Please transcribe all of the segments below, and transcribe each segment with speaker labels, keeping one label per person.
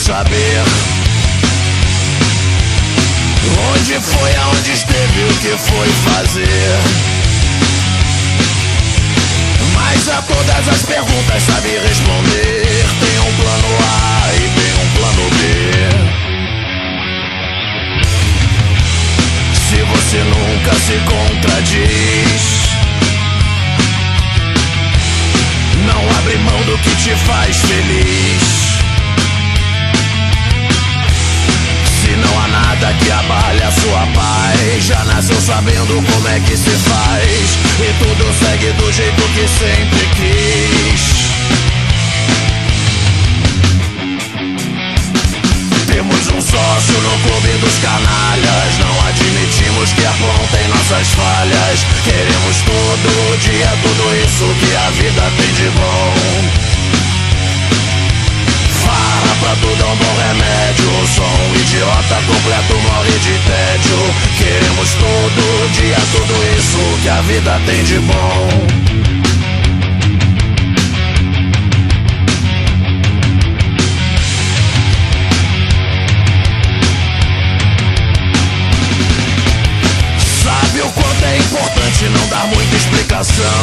Speaker 1: saber onde foi, aonde esteve, o que foi fazer. Mas a todas as perguntas sabe responder. Tem um plano A e tem um plano B. Se você nunca se contradiz, não abre mão do que te faz feliz. Se não há nada que abale a sua paz, já nasceu sabendo como é que se faz, e tudo segue do jeito que sempre quis. Temos um sócio no clube dos canalhas, não admitimos que apontem nossas falhas. Queremos todo dia tudo isso que a vida tem de bom. Farra pra tudo é um bom remédio, só um idiota completo morre de tédio. Queremos todo dia tudo isso que a vida tem de bom. É importante não dar muita explicação.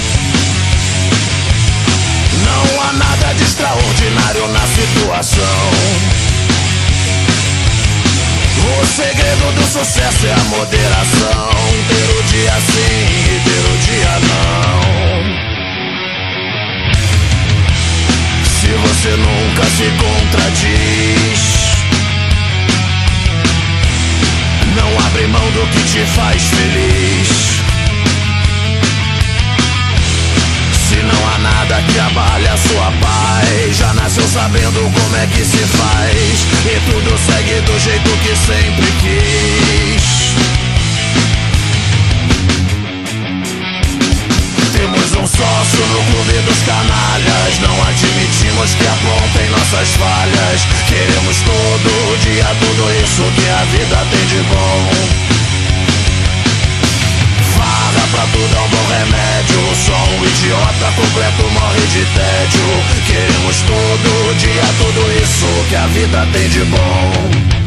Speaker 1: Não há nada de extraordinário na situação. O segredo do sucesso é a moderação. Ter o dia sim e ter o dia não. Se você nunca se contradiz, não abre mão do que te faz feliz. Se não há nada que abale a sua paz, já nasceu sabendo como é que se faz, e tudo segue do jeito que sempre quis. Temos um sócio no clube dos canalhas, não admitimos que apontem nossas falhas. Queremos todo dia tudo isso que a vida tem de bom. Farra pra tudo é um bom remédio, só um idiota completo morre de tédio. Queremos todo dia tudo isso que a vida tem de bom.